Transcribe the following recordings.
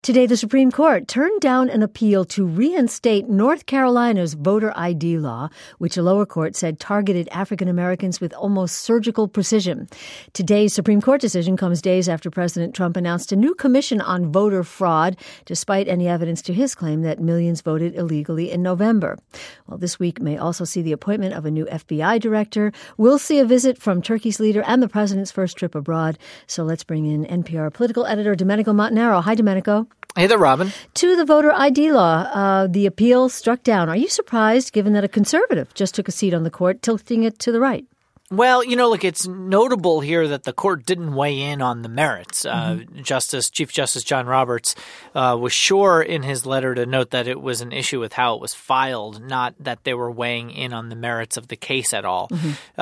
Today, the Supreme Court turned down an appeal to reinstate North Carolina's voter ID law, which a lower court said targeted African Americans with almost surgical precision. Today's Supreme Court decision comes days after President Trump announced a new commission on voter fraud, despite any evidence to his claim that millions voted illegally in November. Well, this week may also see the appointment of a new FBI director. We'll see a visit from Turkey's leader and the president's first trip abroad. So let's bring in NPR political editor Domenico Montanaro. Hi, Domenico. Hey there, Robin. To the voter ID law, the appeal struck down. Are you surprised, given that a conservative just took a seat on the court, tilting it to the right? Well, look, it's notable here that the court didn't weigh in on the merits. Chief Justice John Roberts was sure in his letter to note that it was an issue with how it was filed, not that they were weighing in on the merits of the case at all.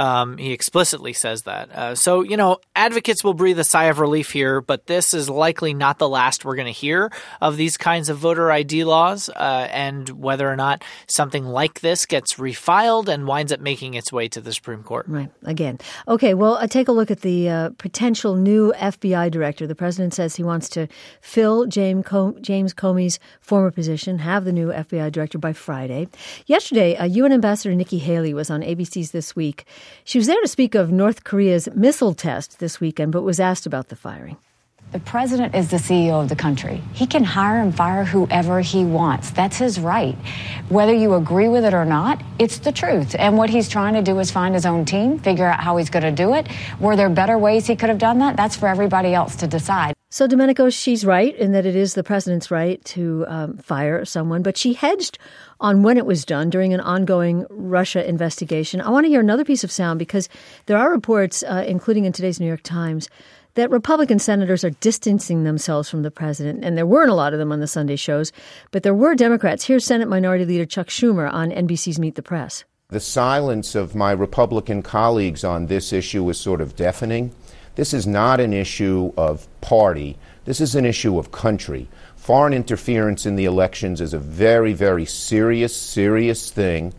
He explicitly says that. So, advocates will breathe a sigh of relief here, but this is likely not the last we're going to hear of these kinds of voter ID laws, and whether or not something like this gets refiled and winds up making its way to the Supreme Court. Right. Again. Okay, well, take a look at the potential new FBI director. The president says he wants to fill James Comey's former position, have the new FBI director by Friday. Yesterday, UN Ambassador Nikki Haley was on ABC's This Week. She was there to speak of North Korea's missile test this weekend, but was asked about the firing. The president is the CEO of the country. He can hire and fire whoever he wants. That's his right. Whether you agree with it or not, it's the truth. And what he's trying to do is find his own team, figure out how he's going to do it. Were there better ways he could have done that? That's for everybody else to decide. So, Domenico, she's right in that it is the president's right to fire someone, but she hedged on when it was done during an ongoing Russia investigation. I want to hear another piece of sound because there are reports, including in today's New York Times, that Republican senators are distancing themselves from the president, and there weren't a lot of them on the Sunday shows, but there were Democrats. Here's Senate Minority Leader Chuck Schumer on NBC's Meet the Press. The silence of my Republican colleagues on this issue is sort of deafening. This is not an issue of party. This is an issue of country. Foreign interference in the elections is a very, very serious thing,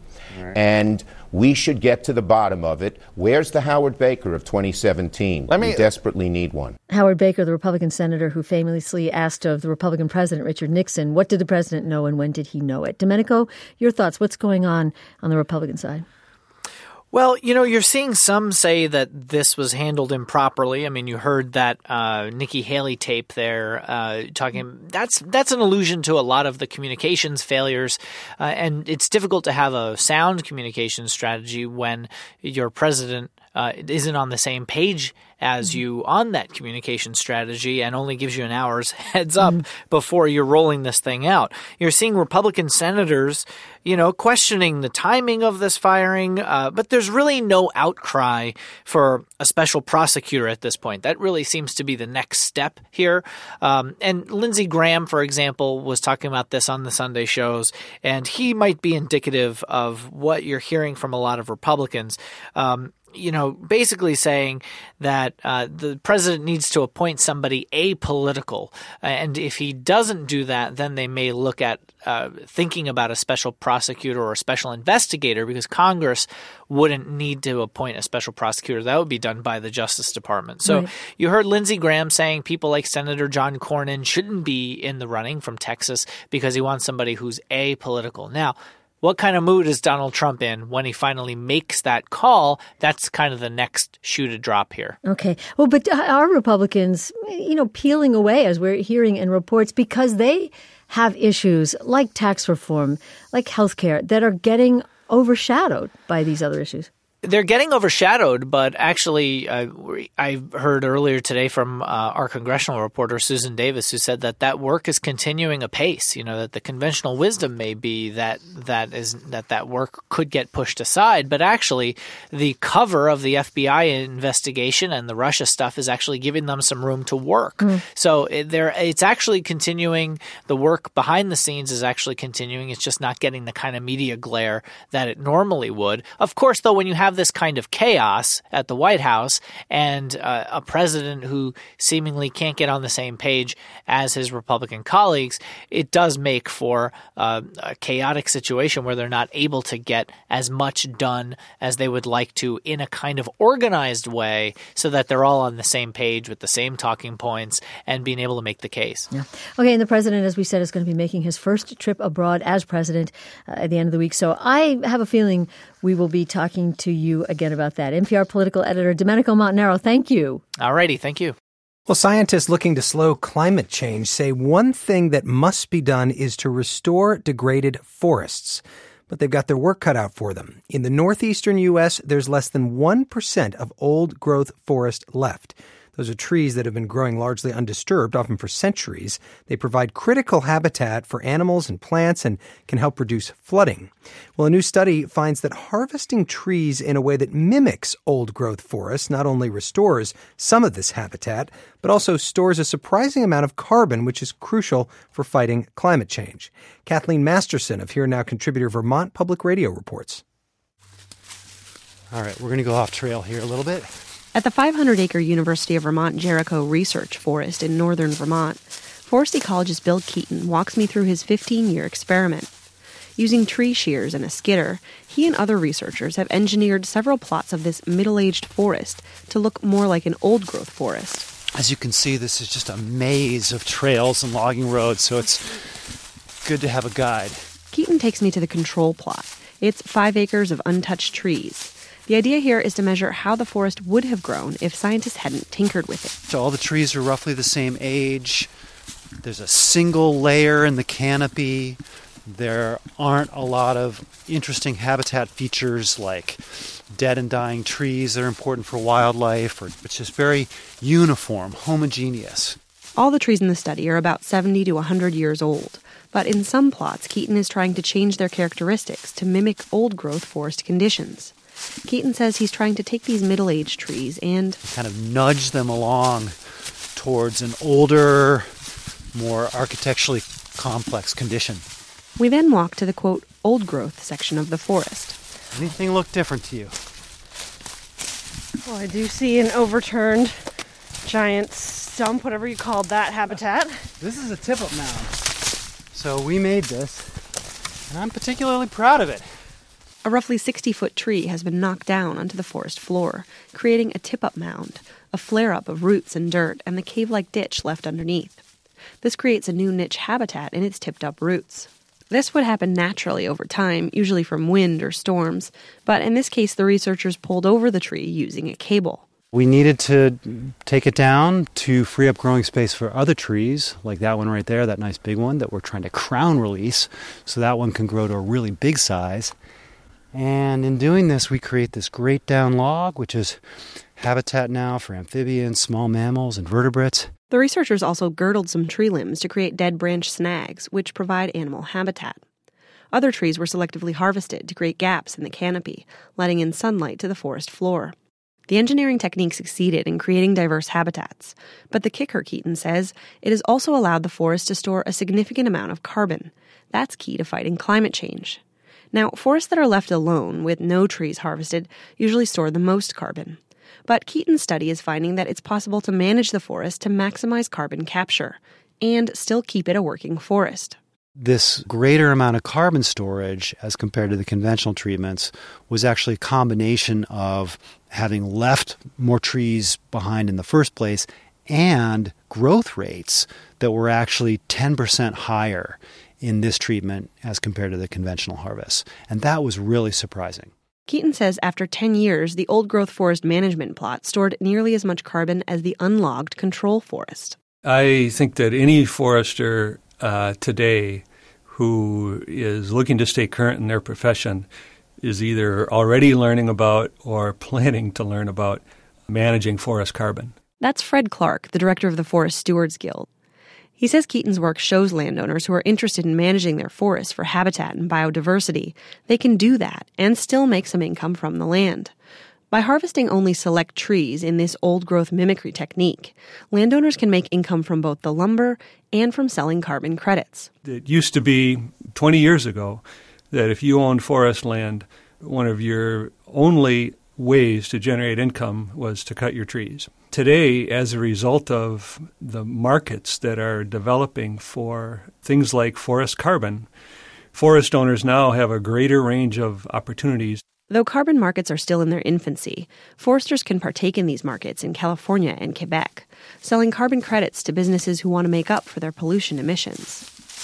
and we should get to the bottom of it. Where's the Howard Baker of 2017? We desperately need one. Howard Baker, the Republican senator who famously asked of the Republican president, Richard Nixon, what did the president know and when did he know it? Domenico, your thoughts. What's going on the Republican side? Well, you're seeing some say that this was handled improperly. I mean, you heard that Nikki Haley tape there talking. That's an allusion to a lot of the communications failures, and it's difficult to have a sound communications strategy when your president isn't on the same page as you on that communication strategy and only gives you an hour's heads up before you're rolling this thing out. You're seeing Republican senators, questioning the timing of this firing, but there's really no outcry for a special prosecutor at this point. That really seems to be the next step here. And Lindsey Graham, for example, was talking about this on the Sunday shows, and he might be indicative of what you're hearing from a lot of Republicans. Basically saying that the president needs to appoint somebody apolitical. And if he doesn't do that, then they may look at thinking about a special prosecutor or a special investigator because Congress wouldn't need to appoint a special prosecutor. That would be done by the Justice Department. So You heard Lindsey Graham saying people like Senator John Cornyn shouldn't be in the running from Texas because he wants somebody who's apolitical. Now, what kind of mood is Donald Trump in when he finally makes that call? That's kind of the next shoe to drop here. Okay. Well, but are Republicans, peeling away, as we're hearing in reports, because they have issues like tax reform, like health care, that are getting overshadowed by these other issues? They're getting overshadowed, but actually I heard earlier today from our congressional reporter, Susan Davis, who said that work is continuing apace, that the conventional wisdom may be that work could get pushed aside. But actually, the cover of the FBI investigation and the Russia stuff is actually giving them some room to work. So it's actually continuing. The work behind the scenes is actually continuing. It's just not getting the kind of media glare that it normally would. Of course, though, when you have have this kind of chaos at the White House and a president who seemingly can't get on the same page as his Republican colleagues, it does make for a chaotic situation where they're not able to get as much done as they would like to in a kind of organized way so that they're all on the same page with the same talking points and being able to make the case. Yeah. Okay, and the president, as we said, is going to be making his first trip abroad as president at the end of the week. So I have a feeling we will be talking to you again about that. NPR political editor Domenico Montanaro, thank you. All righty, thank you. Well, scientists looking to slow climate change say one thing that must be done is to restore degraded forests. But they've got their work cut out for them. In the northeastern U.S., there's less than 1% of old-growth forest left. Those are trees that have been growing largely undisturbed, often for centuries. They provide critical habitat for animals and plants and can help reduce flooding. Well, a new study finds that harvesting trees in a way that mimics old-growth forests not only restores some of this habitat, but also stores a surprising amount of carbon, which is crucial for fighting climate change. Kathleen Masterson of Here Now contributor Vermont Public Radio reports. All right, we're going to go off trail here a little bit. At the 500-acre University of Vermont Jericho Research Forest in northern Vermont, forest ecologist Bill Keeton walks me through his 15-year experiment. Using tree shears and a skidder, he and other researchers have engineered several plots of this middle-aged forest to look more like an old-growth forest. As you can see, this is just a maze of trails and logging roads, so it's good to have a guide. Keeton takes me to the control plot. It's 5 acres of untouched trees. The idea here is to measure how the forest would have grown if scientists hadn't tinkered with it. So all the trees are roughly the same age. There's a single layer in the canopy. There aren't a lot of interesting habitat features like dead and dying trees that are important for wildlife. It's just very uniform, homogeneous. All the trees in the study are about 70 to 100 years old. But in some plots, Keeton is trying to change their characteristics to mimic old-growth forest conditions. Keeton says he's trying to take these middle-aged trees and kind of nudge them along towards an older, more architecturally complex condition. We then walk to the, quote, old-growth section of the forest. Anything look different to you? Well, I do see an overturned giant stump, whatever you called that habitat. This is a tip-up mound. So we made this, and I'm particularly proud of it. A roughly 60-foot tree has been knocked down onto the forest floor, creating a tip-up mound, a flare-up of roots and dirt, and the cave-like ditch left underneath. This creates a new niche habitat in its tipped-up roots. This would happen naturally over time, usually from wind or storms, but in this case the researchers pulled over the tree using a cable. We needed to take it down to free up growing space for other trees, like that one right there, that nice big one that we're trying to crown release, so that one can grow to a really big size. And in doing this, we create this great down log, which is habitat now for amphibians, small mammals, and vertebrates. The researchers also girdled some tree limbs to create dead branch snags, which provide animal habitat. Other trees were selectively harvested to create gaps in the canopy, letting in sunlight to the forest floor. The engineering technique succeeded in creating diverse habitats, but the kicker, Keeton says, it has also allowed the forest to store a significant amount of carbon. That's key to fighting climate change. Now, forests that are left alone, with no trees harvested, usually store the most carbon. But Keeton's study is finding that it's possible to manage the forest to maximize carbon capture and still keep it a working forest. This greater amount of carbon storage as compared to the conventional treatments was actually a combination of having left more trees behind in the first place and growth rates that were actually 10% higher in this treatment as compared to the conventional harvest. And that was really surprising. Keeton says after 10 years, the old-growth forest management plot stored nearly as much carbon as the unlogged control forest. I think that any forester today who is looking to stay current in their profession is either already learning about or planning to learn about managing forest carbon. That's Fred Clark, the director of the Forest Stewards Guild. He says Keeton's work shows landowners who are interested in managing their forests for habitat and biodiversity, they can do that and still make some income from the land. By harvesting only select trees in this old-growth mimicry technique, landowners can make income from both the lumber and from selling carbon credits. It used to be 20 years ago that if you owned forest land, one of your only ways to generate income was to cut your trees. Today, as a result of the markets that are developing for things like forest carbon, forest owners now have a greater range of opportunities. Though carbon markets are still in their infancy, foresters can partake in these markets in California and Quebec, selling carbon credits to businesses who want to make up for their pollution emissions.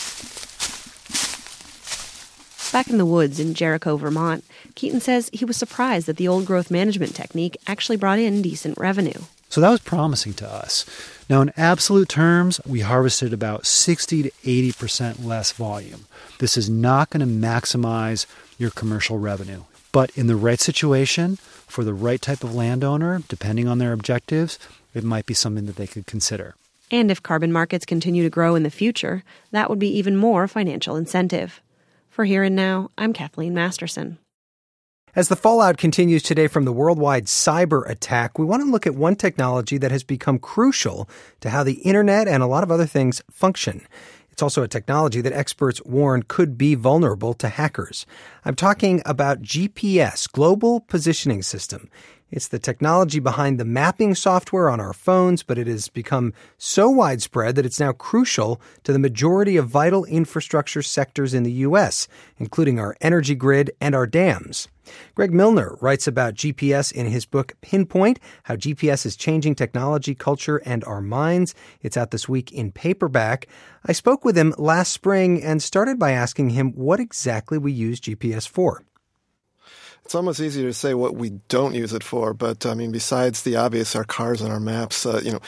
Back in the woods in Jericho, Vermont, Keaton says he was surprised that the old growth management technique actually brought in decent revenue. So that was promising to us. Now, in absolute terms, we harvested about 60 to 80% less volume. This is not going to maximize your commercial revenue. But in the right situation, for the right type of landowner, depending on their objectives, it might be something that they could consider. And if carbon markets continue to grow in the future, that would be even more financial incentive. For Here and Now, I'm Kathleen Masterson. As the fallout continues today from the worldwide cyber attack, we want to look at one technology that has become crucial to how the internet and a lot of other things function. It's also a technology that experts warn could be vulnerable to hackers. I'm talking about GPS, Global Positioning System. It's the technology behind the mapping software on our phones, but it has become so widespread that it's now crucial to the majority of vital infrastructure sectors in the U.S., including our energy grid and our dams. Greg Milner writes about GPS in his book Pinpoint, How GPS is Changing Technology, Culture, and Our Minds. It's out this week in paperback. I spoke with him last spring and started by asking him what exactly we use GPS for. It's almost easier to say what we don't use it for, but besides the obvious, our cars and our maps,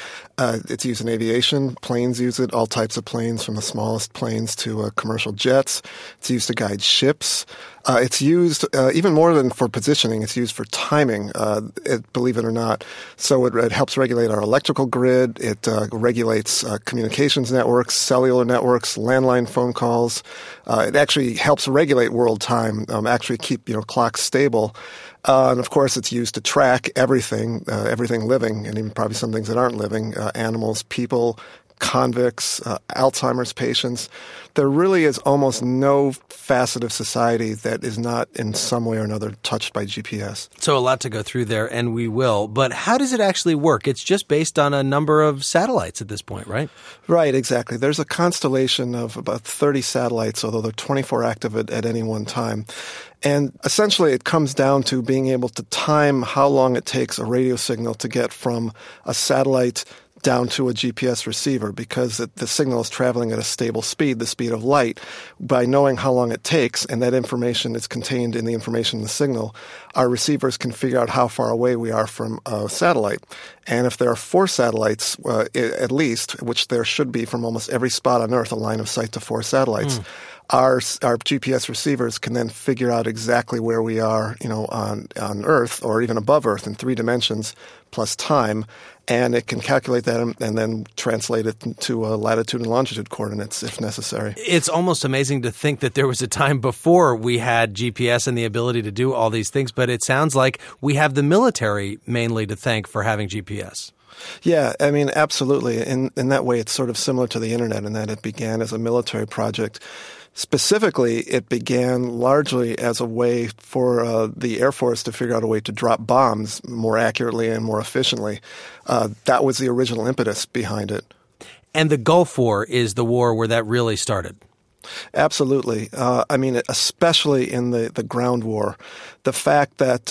it's used in aviation. Planes use it, all types of planes, from the smallest planes to commercial jets. It's used to guide ships. It's used even more than for positioning. It's used for timing, believe it or not. So it helps regulate our electrical grid. It regulates communications networks, cellular networks, landline phone calls. It actually helps regulate world time, actually keep clocks stable. And of course, it's used to track everything living, and even probably some things that aren't living, animals, people, convicts, Alzheimer's patients. There really is almost no facet of society that is not in some way or another touched by GPS. So a lot to go through there, and we will. But how does it actually work? It's just based on a number of satellites at this point, right? Right, exactly. There's a constellation of about 30 satellites, although they're 24 active at any one time. And essentially it comes down to being able to time how long it takes a radio signal to get from a satellite down to a GPS receiver, because the signal is traveling at a stable speed, the speed of light. By knowing how long it takes, and that information is contained in the information in the signal, our receivers can figure out how far away we are from a satellite. And if there are 4 satellites, at least, which there should be from almost every spot on Earth, a line of sight to 4 satellites, our GPS receivers can then figure out exactly where we are, on Earth or even above Earth in 3 dimensions plus time, and it can calculate that and then translate it to latitude and longitude coordinates if necessary. It's almost amazing to think that there was a time before we had GPS and the ability to do all these things, but it sounds like we have the military mainly to thank for having GPS. Yeah, absolutely. In that way, it's sort of similar to the internet in that it began as a military project. Specifically, it began largely as a way for the Air Force to figure out a way to drop bombs more accurately and more efficiently. That was the original impetus behind it. And the Gulf War is the war where that really started. Absolutely. Especially in the ground war, the fact that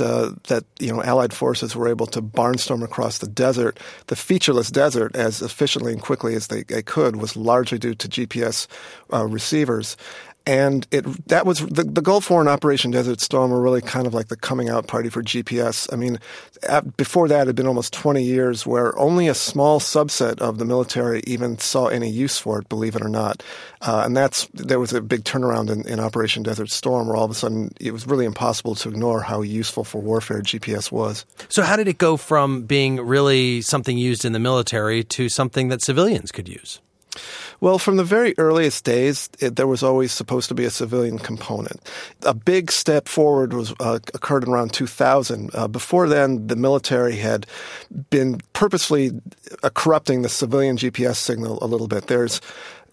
Allied forces were able to barnstorm across the desert, the featureless desert, as efficiently and quickly as they could, was largely due to GPS receivers. And that was the Gulf War and Operation Desert Storm were really kind of like the coming out party for GPS. Before that, it had been almost 20 years where only a small subset of the military even saw any use for it, believe it or not. And there was a big turnaround in Operation Desert Storm where all of a sudden it was really impossible to ignore how useful for warfare GPS was. So how did it go from being really something used in the military to something that civilians could use? Well, from the very earliest days, there was always supposed to be a civilian component. A big step forward occurred in around 2000. Before then, the military had been purposely corrupting the civilian GPS signal a little bit. There's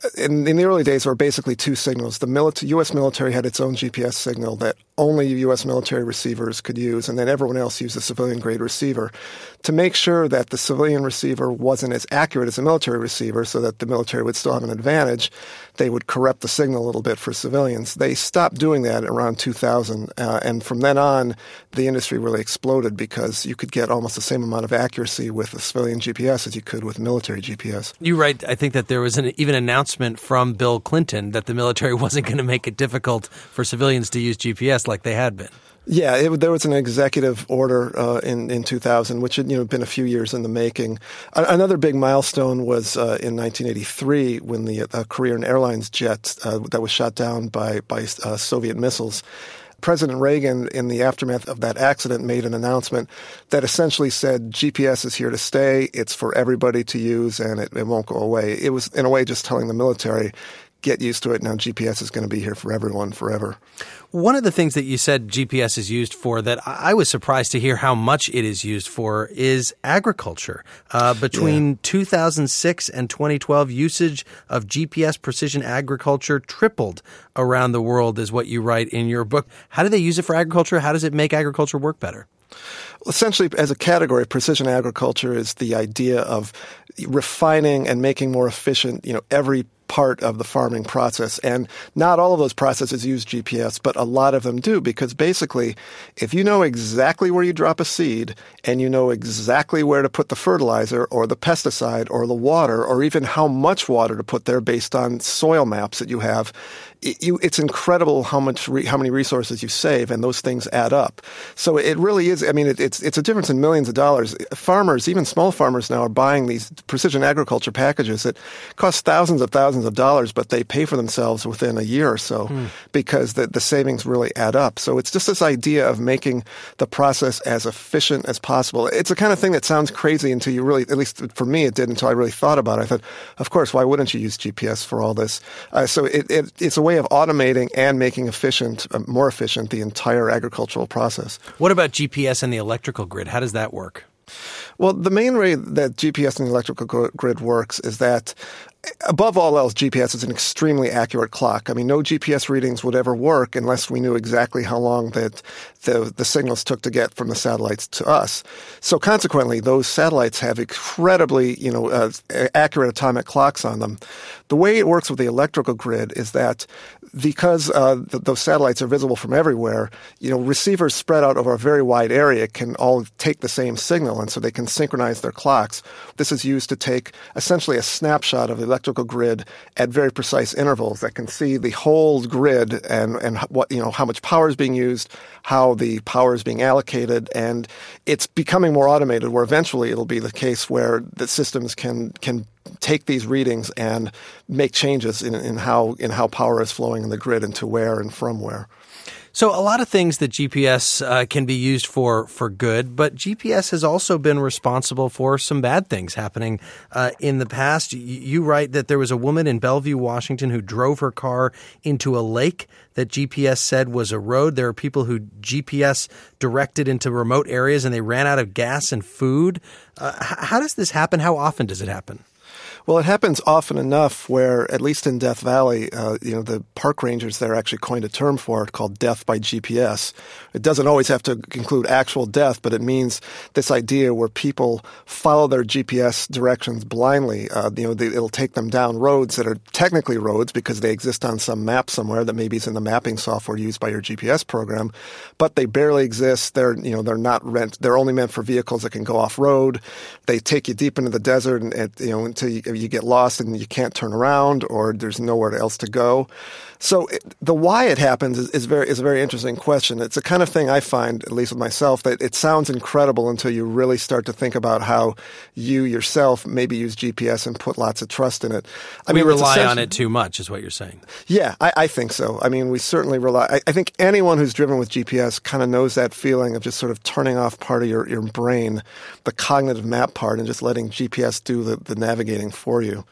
in the early days, there were basically two signals. The U.S. military had its own GPS signal that only U.S. military receivers could use, and then everyone else used a civilian-grade receiver. To make sure that the civilian receiver wasn't as accurate as the military receiver so that the military would still have an advantage, they would corrupt the signal a little bit for civilians. They stopped doing that around 2000, and from then on, the industry really exploded because you could get almost the same amount of accuracy with a civilian GPS as you could with military GPS. You write, I think, that there was even an announcement from Bill Clinton that the military wasn't going to make it difficult for civilians to use GPS like they had been. Yeah, there was an executive order in 2000, which had been a few years in the making. Another big milestone was in 1983 when the Korean Airlines jet that was shot down by Soviet missiles. President Reagan, in the aftermath of that accident, made an announcement that essentially said GPS is here to stay, it's for everybody to use, and it won't go away. It was, in a way, just telling the military, get used to it, now GPS is going to be here for everyone forever. One of the things that you said GPS is used for that I was surprised to hear how much it is used for is agriculture. Between 2006 and 2012, usage of GPS precision agriculture tripled around the world is what you write in your book. How do they use it for agriculture? How does it make agriculture work better? Essentially, as a category, precision agriculture is the idea of refining and making more efficient, every part of the farming process. And not all of those processes use GPS, but a lot of them do, because basically, if you know exactly where you drop a seed and you know exactly where to put the fertilizer or the pesticide or the water or even how much water to put there based on soil maps that you have, it's incredible how many resources you save, and those things add up. So it really is. I mean, it's a difference in millions of dollars. Farmers, even small farmers now, are buying these precision agriculture packages that cost thousands of dollars, but they pay for themselves within a year or so because the savings really add up. So it's just this idea of making the process as efficient as possible. It's the kind of thing that sounds crazy until you really, at least for me, it did until I really thought about it. I thought, of course, why wouldn't you use GPS for all this? So it's a way of automating and making more efficient the entire agricultural process. What about GPS and the electrical grid? How does that work? Well, the main way that GPS and the electrical grid works is that, above all else, GPS is an extremely accurate clock. I mean, no GPS readings would ever work unless we knew exactly how long that the signals took to get from the satellites to us. So consequently, those satellites have incredibly, accurate atomic clocks on them. The way it works with the electrical grid is that because those satellites are visible from everywhere, receivers spread out over a very wide area can all take the same signal, and so they can synchronize their clocks. This is used to take essentially a snapshot of the electrical grid at very precise intervals that can see the whole grid and what how much power is being used, how the power is being allocated, and it's becoming more automated, where eventually it'll be the case where the systems can take these readings and make changes in how power is flowing in the grid and to where and from where. So a lot of things that GPS can be used for good, but GPS has also been responsible for some bad things happening in the past. You write that there was a woman in Bellevue, Washington, who drove her car into a lake that GPS said was a road. There are people who GPS directed into remote areas and they ran out of gas and food. How does this happen? How often does it happen? Well, it happens often enough where, at least in Death Valley, the park rangers there actually coined a term for it called death by GPS. It doesn't always have to include actual death, but it means this idea where people follow their GPS directions blindly. It'll take them down roads that are technically roads because they exist on some map somewhere that maybe is in the mapping software used by your GPS program, but they barely exist. They're only meant for vehicles that can go off road. They take you deep into the desert and until you get lost and you can't turn around, or there's nowhere else to go. So the why it happens is a very interesting question. It's the kind of thing I find, at least with myself, that it sounds incredible until you really start to think about how you yourself maybe use GPS and put lots of trust in it. We rely on it too much, is what you're saying. Yeah, I think so. I mean, we certainly rely. I think anyone who's driven with GPS kind of knows that feeling of just sort of turning off part of your brain, the cognitive map part, and just letting GPS do the navigating for you.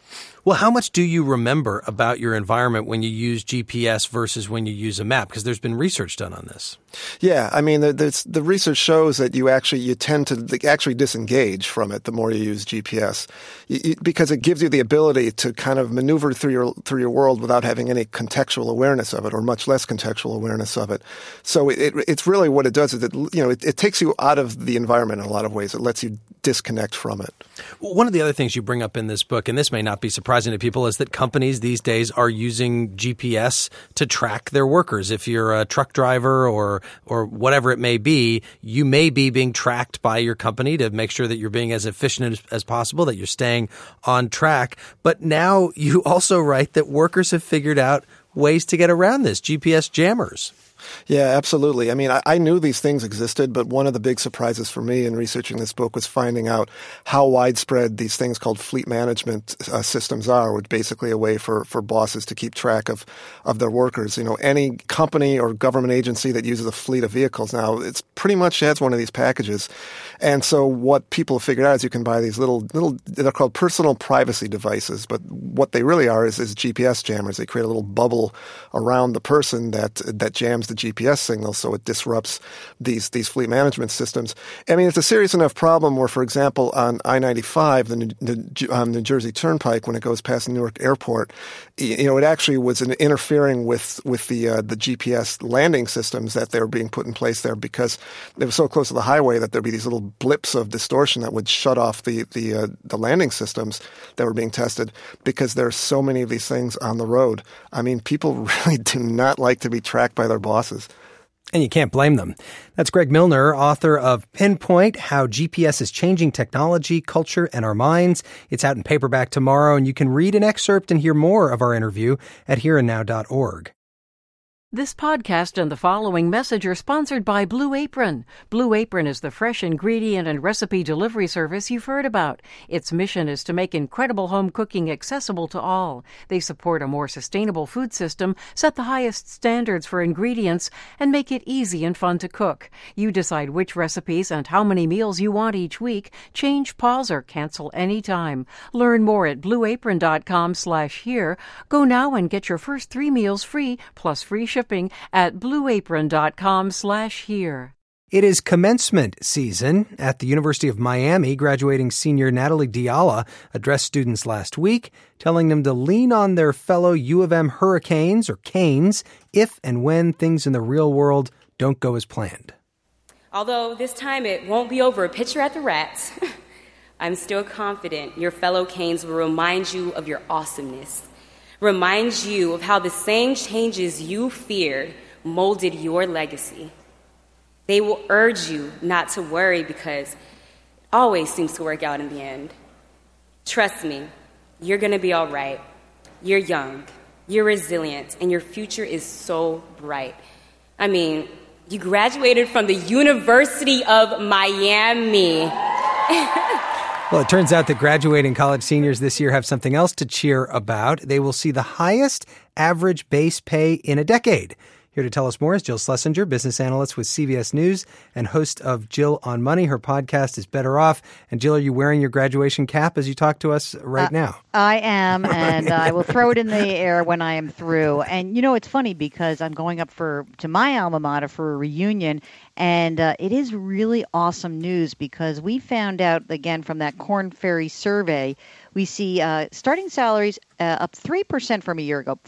Well, how much do you remember about your environment when you use GPS versus when you use a map? Because there's been research done on this. Yeah, I mean, the research shows that you tend to actually disengage from it the more you use GPS, because it gives you the ability to kind of maneuver through your world without having any contextual awareness of it, or much less contextual awareness of it. So it's really what it does is it takes you out of the environment in a lot of ways. It lets you disconnect from it. One of the other things you bring up in this book, and this may not be surprising to people, is that companies these days are using GPS to track their workers. If you're a truck driver or whatever it may be, you may be being tracked by your company to make sure that you're being as efficient as possible, that you're staying on track. But now you also write that workers have figured out ways to get around this, GPS jammers. Yeah, absolutely. I mean, I knew these things existed, but one of the big surprises for me in researching this book was finding out how widespread these things called fleet management systems are, which basically a way for bosses to keep track of their workers. You know, any company or government agency that uses a fleet of vehicles now, it's pretty much has one of these packages. And so what people have figured out is you can buy these little, they're called personal privacy devices, but what they really are is GPS jammers. They create a little bubble around the person that jams the GPS signal, so it disrupts these fleet management systems. I mean, it's a serious enough problem where, for example, on I-95, the New Jersey Turnpike, when it goes past Newark Airport, it actually was interfering with the GPS landing systems that they were being put in place there, because they were so close to the highway that there'd be these little blips of distortion that would shut off the landing systems that were being tested, because there's so many of these things on the road. I mean, people really do not like to be tracked by their bosses. And you can't blame them. That's Greg Milner, author of Pinpoint, How GPS is Changing Technology, Culture, and Our Minds. It's out in paperback tomorrow, and you can read an excerpt and hear more of our interview at hereandnow.org. This podcast and the following message are sponsored by Blue Apron. Blue Apron is the fresh ingredient and recipe delivery service you've heard about. Its mission is to make incredible home cooking accessible to all. They support a more sustainable food system, set the highest standards for ingredients, and make it easy and fun to cook. You decide which recipes and how many meals you want each week. Change, pause, or cancel anytime. Learn more at blueapron.com/here. Go now and get your first 3 meals free, plus free shipping at blueapron.com/here. It is commencement season at the University of Miami. Graduating senior Natalie Diala addressed students last week, telling them to lean on their fellow U of M Hurricanes, or Canes, if and when things in the real world don't go as planned. Although this time it won't be over a pitcher at the Rats, I'm still confident your fellow Canes will remind you of your awesomeness. Remind you of how the same changes you feared molded your legacy. They will urge you not to worry, because it always seems to work out in the end. Trust me, you're going to be all right. You're young, you're resilient, and your future is so bright. I mean, you graduated from the University of Miami. Well, it turns out that graduating college seniors this year have something else to cheer about. They will see the highest average base pay in a decade. Here to tell us more is Jill Schlesinger, business analyst with CBS News and host of Jill on Money. Her podcast is Better Off. And Jill, are you wearing your graduation cap as you talk to us right now? I am, and I will throw it in the air when I am through. And, it's funny because I'm going up to my alma mater for a reunion, and it is really awesome news because we found out, again, from that Korn Ferry survey, we see starting salaries up 3% from a year ago,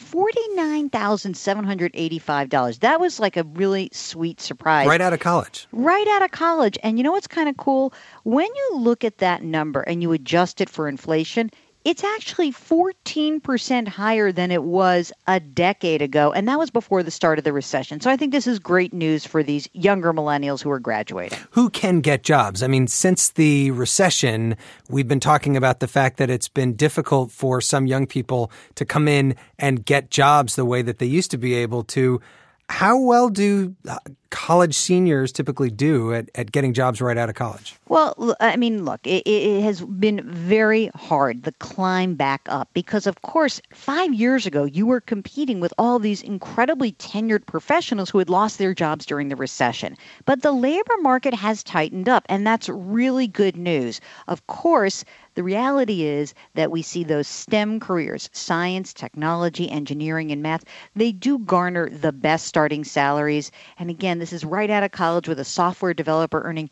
$49,785. That was like a really sweet surprise. Right out of college. Right out of college. And you know what's kind of cool? When you look at that number and you adjust it for inflation, it's actually 14% higher than it was a decade ago, and that was before the start of the recession. So I think this is great news for these younger millennials who are graduating. Who can get jobs? I mean, since the recession, we've been talking about the fact that it's been difficult for some young people to come in and get jobs the way that they used to be able to. How well do college seniors typically do at getting jobs right out of college? Well, I mean, look, it has been very hard, the climb back up, because, of course, 5 years ago, you were competing with all these incredibly tenured professionals who had lost their jobs during the recession. But the labor market has tightened up, and that's really good news. Of course, The reality is that we see those STEM careers, science, technology, engineering, and math, they do garner the best starting salaries. And again, this is right out of college with a software developer earning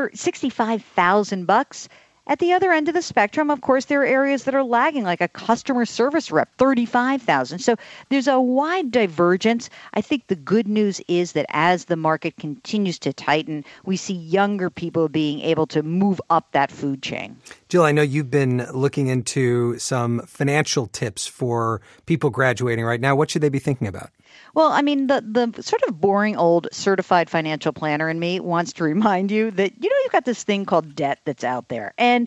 $65,000. At the other end of the spectrum, of course, there are areas that are lagging, like a customer service rep, $35,000. So there's a wide divergence. I think the good news is that as the market continues to tighten, we see younger people being able to move up that food chain. Jill, I know you've been looking into some financial tips for people graduating right now. What should they be thinking about? Well, I mean, the sort of boring old certified financial planner in me wants to remind you that, you've got this thing called debt that's out there. And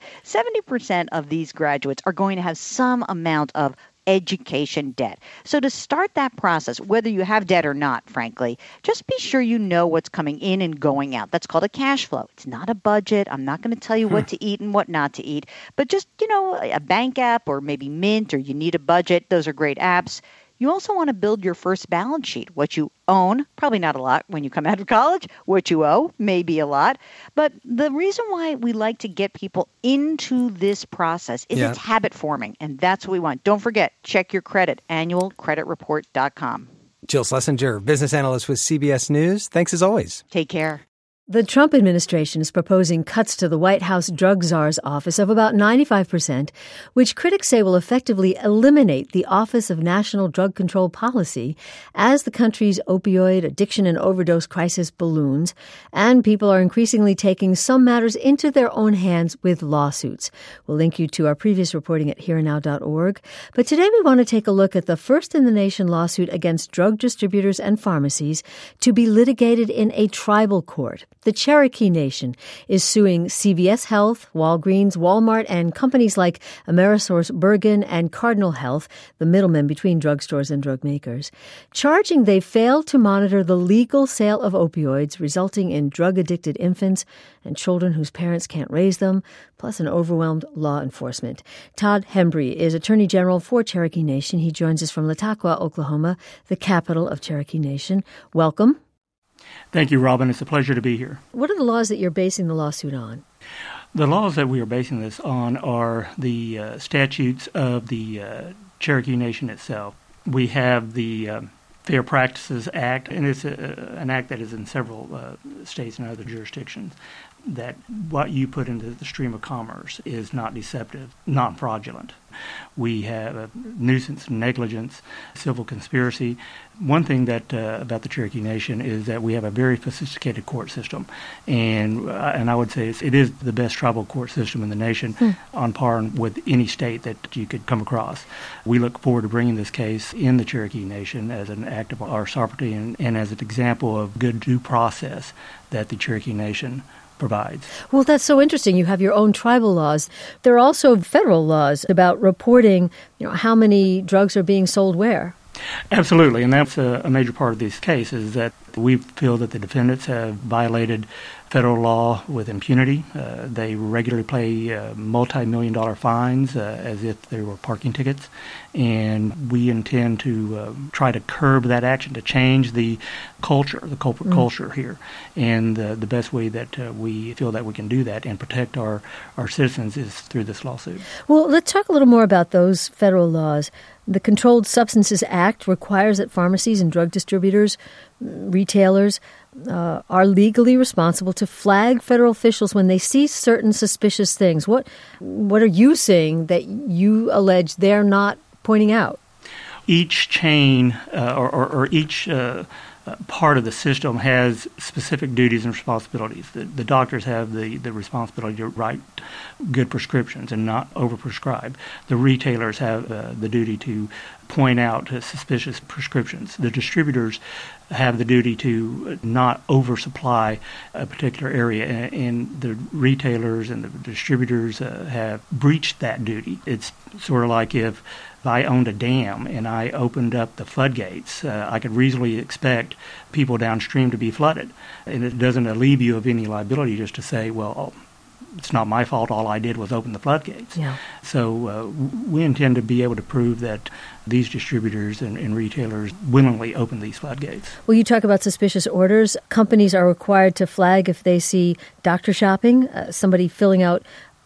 70% of these graduates are going to have some amount of education debt. So to start that process, whether you have debt or not, frankly, just be sure you know what's coming in and going out. That's called a cash flow. It's not a budget. I'm not going to tell you what to eat and what not to eat. But just, a bank app or maybe Mint, or you need a budget. Those are great apps. You also want to build your first balance sheet. What you own, probably not a lot when you come out of college. What you owe, maybe a lot. But the reason why we like to get people into this process is it's habit forming, and that's what we want. Don't forget, check your credit, annualcreditreport.com. Jill Schlesinger, business analyst with CBS News. Thanks as always. Take care. The Trump administration is proposing cuts to the White House drug czar's office of about 95%, which critics say will effectively eliminate the Office of National Drug Control Policy as the country's opioid addiction and overdose crisis balloons, and people are increasingly taking some matters into their own hands with lawsuits. We'll link you to our previous reporting at herenow.org. But today we want to take a look at the first-in-the-nation lawsuit against drug distributors and pharmacies to be litigated in a tribal court. The Cherokee Nation is suing CVS Health, Walgreens, Walmart, and companies like AmerisourceBergen and Cardinal Health, the middlemen between drugstores and drug makers, charging they failed to monitor the legal sale of opioids, resulting in drug-addicted infants and children whose parents can't raise them, plus an overwhelmed law enforcement. Todd Hembry is Attorney General for Cherokee Nation. He joins us from Lataqua, Oklahoma, the capital of Cherokee Nation. Welcome. Thank you, Robin. It's a pleasure to be here. What are the laws that you're basing the lawsuit on? The laws that we are basing this on are the statutes of the Cherokee Nation itself. We have the Fair Practices Act, and it's an act that is in several states and other jurisdictions, that what you put into the stream of commerce is not deceptive, not fraudulent. We have nuisance, negligence, civil conspiracy. One thing that about the Cherokee Nation is that we have a very sophisticated court system, and I would say it is the best tribal court system in the nation, on par with any state that you could come across. We look forward to bringing this case in the Cherokee Nation as an act of our sovereignty and as an example of good due process that the Cherokee Nation provides. Well, that's so interesting. You have your own tribal laws. There are also federal laws about reporting, how many drugs are being sold where. Absolutely, and that's a major part of this case, is that we feel that the defendants have violated federal law with impunity. They regularly pay multi-million-dollar fines as if they were parking tickets, and we intend to try to curb that action, to change the culture, the corporate culture here. And the best way that we feel that we can do that and protect our citizens is through this lawsuit. Well, let's talk a little more about those federal laws. The Controlled Substances Act requires that pharmacies and drug distributors, retailers, are legally responsible to flag federal officials when they see certain suspicious things. What are you saying that you allege they're not pointing out? Each chain or each part of the system has specific duties and responsibilities. The doctors have the responsibility to write good prescriptions and not overprescribe. The retailers have the duty to point out suspicious prescriptions. The distributors have the duty to not oversupply a particular area, and the retailers and the distributors have breached that duty. It's sort of like if I owned a dam and I opened up the floodgates, I could reasonably expect people downstream to be flooded. And it doesn't alleviate you of any liability just to say, well, it's not my fault, all I did was open the floodgates. Yeah. So we intend to be able to prove that these distributors and retailers willingly open these floodgates. Well, you talk about suspicious orders. Companies are required to flag if they see doctor shopping, somebody filling out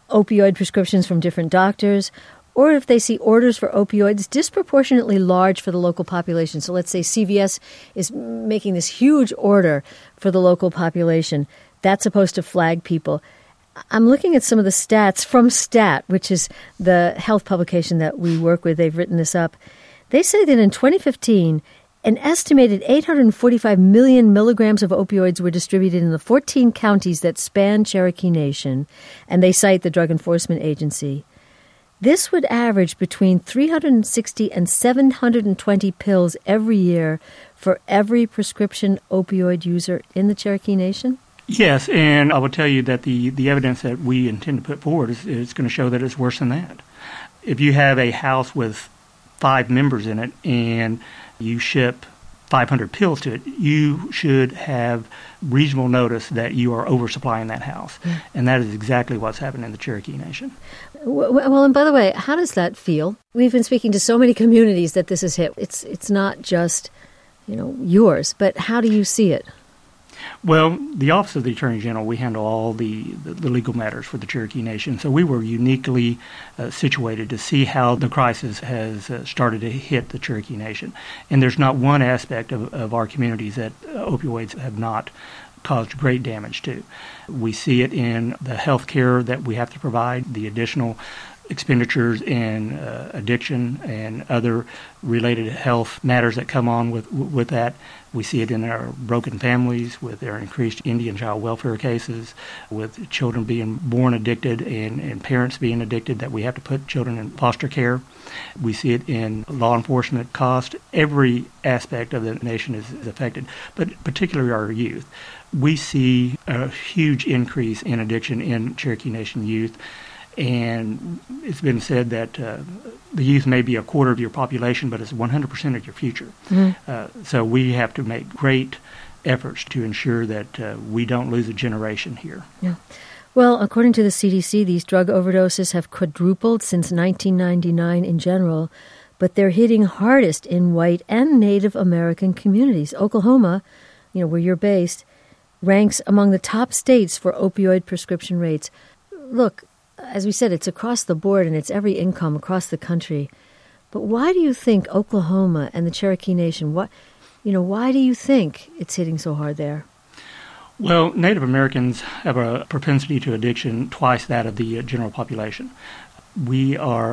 opioid prescriptions from different doctors, or if they see orders for opioids disproportionately large for the local population. So let's say CVS is making this huge order for the local population. That's supposed to flag people. I'm looking at some of the stats from STAT, which is the health publication that we work with. They've written this up. They say that in 2015, an estimated 845 million milligrams of opioids were distributed in the 14 counties that span Cherokee Nation, and they cite the Drug Enforcement Agency. This would average between 360 and 720 pills every year for every prescription opioid user in the Cherokee Nation? Yes, and I will tell you that the evidence that we intend to put forward is going to show that it's worse than that. If you have a house with 5 members in it and you ship 500 pills to it, you should have reasonable notice that you are oversupplying that house. Yeah. And that is exactly what's happened in the Cherokee Nation. Well, and by the way, how does that feel? We've been speaking to so many communities that this has hit. It's not just, yours, but how do you see it? Well, the Office of the Attorney General, we handle all the legal matters for the Cherokee Nation, so we were uniquely situated to see how the crisis has started to hit the Cherokee Nation. And there's not one aspect of our communities that opioids have not caused great damage to. We see it in the health care that we have to provide, the additional expenditures in addiction and other related health matters that come on with that. We see it in our broken families, with our increased Indian child welfare cases, with children being born addicted and parents being addicted, that we have to put children in foster care. We see it in law enforcement cost. Every aspect of the nation is affected, but particularly our youth. We see a huge increase in addiction in Cherokee Nation youth. And it's been said that the youth may be a quarter of your population, but it's 100% of your future. Mm-hmm. So we have to make great efforts to ensure that we don't lose a generation here. Yeah. Well, according to the CDC, these drug overdoses have quadrupled since 1999 in general, but they're hitting hardest in white and Native American communities. Oklahoma, where you're based, ranks among the top states for opioid prescription rates. Look, as we said, it's across the board and it's every income across the country. But why do you think Oklahoma and the Cherokee Nation, why do you think it's hitting so hard there? Well, Native Americans have a propensity to addiction twice that of the general population. We are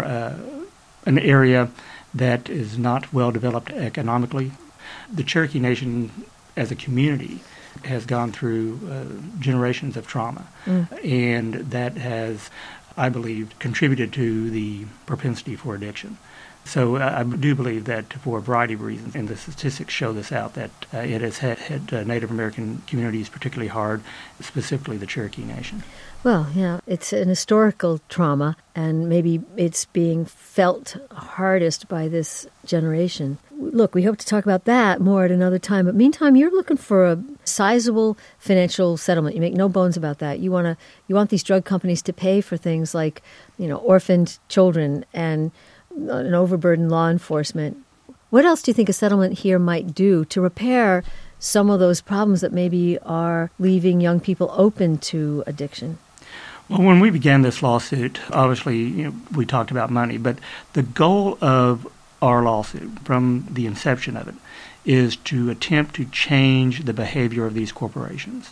an area that is not well developed economically. The Cherokee Nation as a community has gone through generations of trauma, and that has, I believe, contributed to the propensity for addiction. So I do believe that for a variety of reasons, and the statistics show this out, that it has hit Native American communities particularly hard, specifically the Cherokee Nation. Well, yeah, it's an historical trauma, and maybe it's being felt hardest by this generation. Look, we hope to talk about that more at another time, but meantime, you're looking for a sizable financial settlement. You make no bones about that. You want these drug companies to pay for things like, orphaned children and an overburdened law enforcement. What else do you think a settlement here might do to repair some of those problems that maybe are leaving young people open to addiction? Well, when we began this lawsuit, obviously, we talked about money, but the goal of our lawsuit from the inception of it is to attempt to change the behavior of these corporations.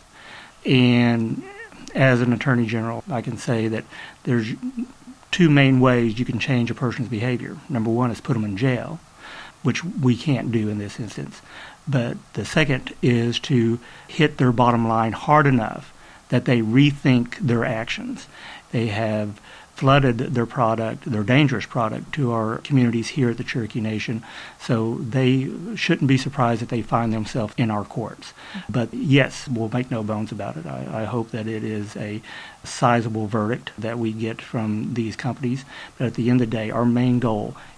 And as an attorney general, I can say that there's 2 main ways you can change a person's behavior. Number one is put them in jail, which we can't do in this instance. But the second is to hit their bottom line hard enough that they rethink their actions. They have flooded their product, their dangerous product, to our communities here at the Cherokee Nation, so they shouldn't be surprised if they find themselves in our courts. But yes, we'll make no bones about it. I hope that it is a sizable verdict that we get from these companies, but at the end of the day, our main goal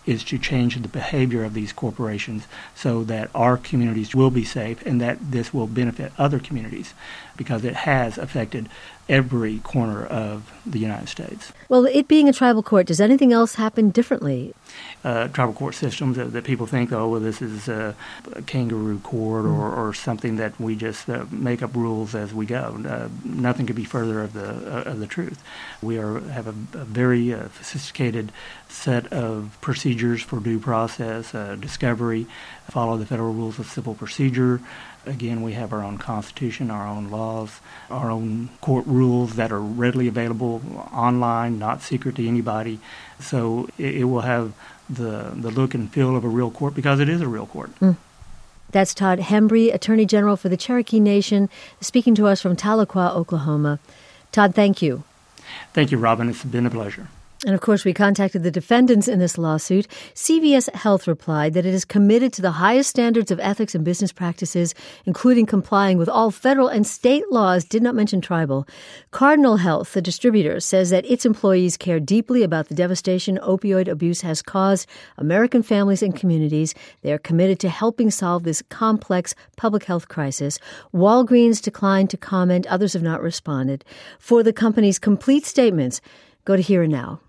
is to change the behavior of these corporations so that our communities will be safe and that this will benefit other communities, because it has affected every corner of the United States. Well, it being a tribal court, does anything else happen differently? Tribal court systems that people think, oh, well, this is a kangaroo court or something that we just make up rules as we go. Nothing could be further of the truth. We have a very sophisticated set of procedures for due process, discovery, follow the federal rules of civil procedure. Again, we have our own constitution, our own laws, our own court rules that are readily available online, not secret to anybody. So it will have the look and feel of a real court because it is a real court. That's Todd Hembree, Attorney General for the Cherokee Nation, speaking to us from Tahlequah, Oklahoma. Todd, thank you. Thank you, Robin. It's been a pleasure. And of course, we contacted the defendants in this lawsuit. CVS Health replied that it is committed to the highest standards of ethics and business practices, including complying with all federal and state laws, did not mention tribal. Cardinal Health, the distributor, says that its employees care deeply about the devastation opioid abuse has caused American families and communities. They are committed to helping solve this complex public health crisis. Walgreens declined to comment. Others have not responded. For the company's complete statements, go to hereandnow.org.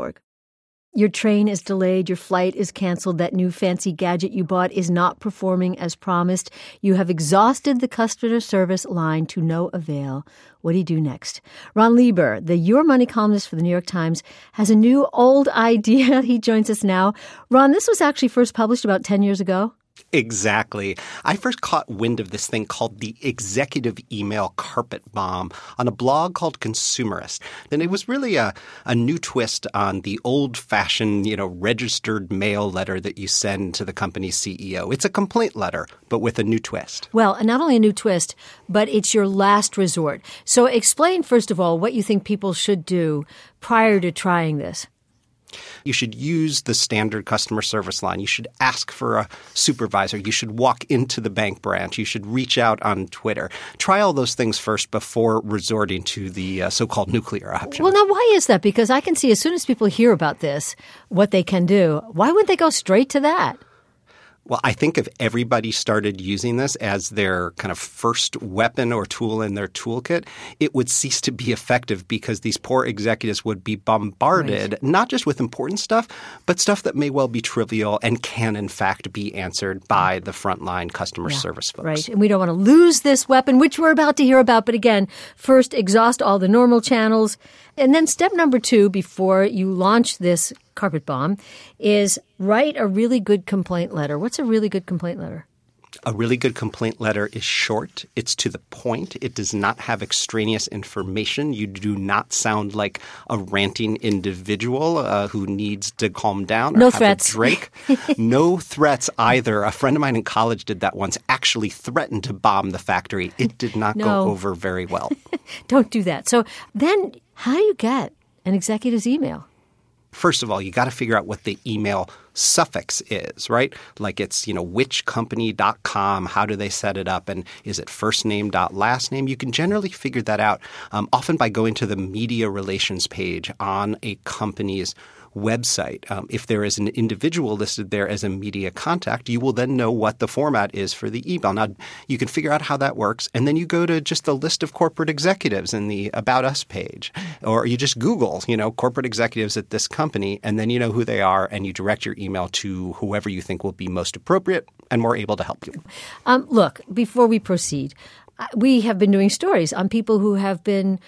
Your train is delayed, your flight is canceled, that new fancy gadget you bought is not performing as promised. You have exhausted the customer service line to no avail. What do you do next? Ron Lieber, the Your Money columnist for the New York Times, has a new old idea. He joins us now. Ron, this was actually first published about 10 years ago. Exactly. I first caught wind of this thing called the executive email carpet bomb on a blog called Consumerist. And it was really a new twist on the old-fashioned, registered mail letter that you send to the company's CEO. It's a complaint letter, but with a new twist. Well, and not only a new twist, but it's your last resort. So explain, first of all, what you think people should do prior to trying this. You should use the standard customer service line. You should ask for a supervisor. You should walk into the bank branch. You should reach out on Twitter. Try all those things first before resorting to the so-called nuclear option. Well, now, why is that? Because I can see as soon as people hear about this, what they can do, why wouldn't they go straight to that? Well, I think if everybody started using this as their kind of first weapon or tool in their toolkit, it would cease to be effective because these poor executives would be bombarded, not just with important stuff, but stuff that may well be trivial and can, in fact, be answered by the frontline customer service folks. Right. And we don't want to lose this weapon, which we're about to hear about. But again, first, exhaust all the normal channels. And then step number 2, before you launch this carpet bomb, is write a really good complaint letter. What's a really good complaint letter? A really good complaint letter is short. It's to the point. It does not have extraneous information. You do not sound like a ranting individual who needs to calm down or no have threats. a drink. No threats either. A friend of mine in college did that once, actually threatened to bomb the factory. It did not go over very well. Don't do that. So then how do you get an executive's email? First of all, you got to figure out what the email suffix is, right? Like it's, whichcompany.com. How do they set it up? And is it first name dot last name? You can generally figure that out often by going to the media relations page on a company's website. If there is an individual listed there as a media contact, you will then know what the format is for the email. Now, you can figure out how that works, and then you go to just the list of corporate executives in the About Us page, or you just Google, corporate executives at this company, and then you know who they are, and you direct your email to whoever you think will be most appropriate and more able to help you. Look, before we proceed, we have been doing stories on people who have been,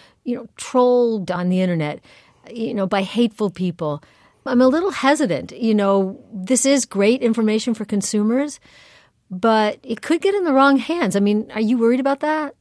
trolled on the internet, by hateful people. I'm a little hesitant. This is great information for consumers, but it could get in the wrong hands. I mean, are you worried about that?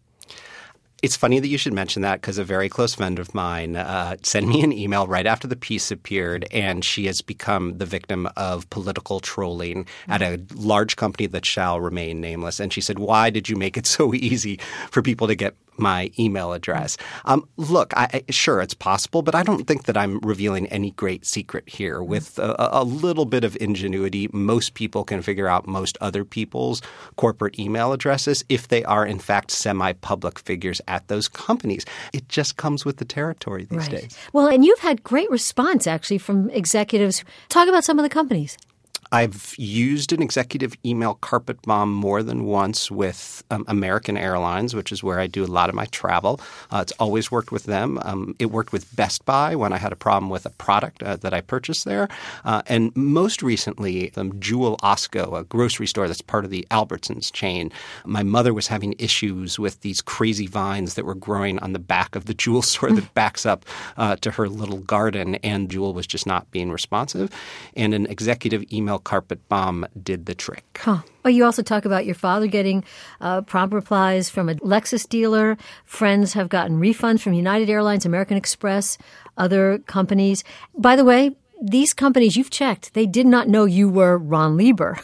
It's funny that you should mention that because a very close friend of mine sent me an email right after the piece appeared, and she has become the victim of political trolling at a large company that shall remain nameless. And she said, why did you make it so easy for people to get my email address. Look, sure, it's possible, but I don't think that I'm revealing any great secret here. With a little bit of ingenuity, most people can figure out most other people's corporate email addresses if they are, in fact, semi-public figures at those companies. It just comes with the territory these days. Well, and you've had great response, actually, from executives. Talk about some of the companies. I've used an executive email carpet bomb more than once with American Airlines, which is where I do a lot of my travel. It's always worked with them. It worked with Best Buy when I had a problem with a product that I purchased there. And most recently, Jewel Osco, a grocery store that's part of the Albertsons chain. My mother was having issues with these crazy vines that were growing on the back of the Jewel store that backs up to her little garden, and Jewel was just not being responsive. And an executive email carpet bomb did the trick. Huh. Oh, you also talk about your father getting prompt replies from a Lexus dealer. Friends have gotten refunds from United Airlines, American Express, other companies. By the way, these companies you've checked, they did not know you were Ron Lieber,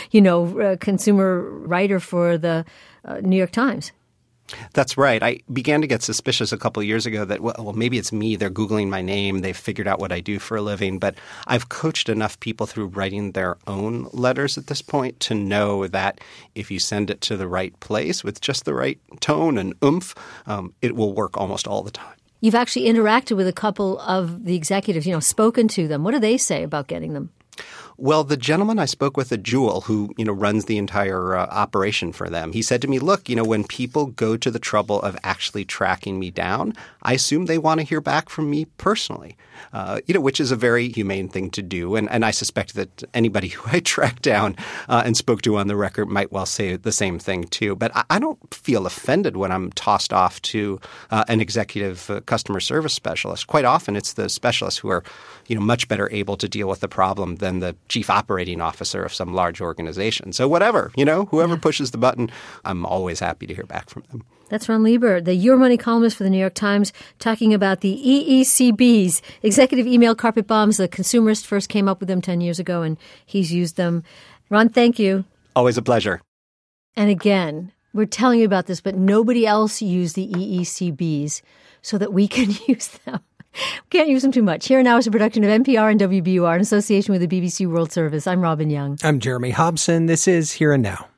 consumer writer for the New York Times. That's right. I began to get suspicious a couple of years ago that, well, maybe it's me. They're Googling my name. They've figured out what I do for a living. But I've coached enough people through writing their own letters at this point to know that if you send it to the right place with just the right tone and oomph, it will work almost all the time. You've actually interacted with a couple of the executives, spoken to them. What do they say about getting them? Well, the gentleman I spoke with at Jewel, who runs the entire operation for them, he said to me, look, when people go to the trouble of actually tracking me down, I assume they want to hear back from me personally, which is a very humane thing to do. And I suspect that anybody who I tracked down and spoke to on the record might well say the same thing too. But I don't feel offended when I'm tossed off to an executive customer service specialist. Quite often it's the specialists who are much better able to deal with the problem than the chief operating officer of some large organization. So whatever, whoever pushes the button, I'm always happy to hear back from them. That's Ron Lieber, the Your Money columnist for the New York Times, talking about the EECBs, executive email carpet bombs. The consumerist first came up with them 10 years ago, and he's used them. Ron, thank you. Always a pleasure. And again, we're telling you about this, but nobody else used the EECBs so that we can use them. We can't use them too much. Here Now is a production of NPR and WBUR in association with the BBC World Service. I'm Robin Young. I'm Jeremy Hobson. This is Here and Now.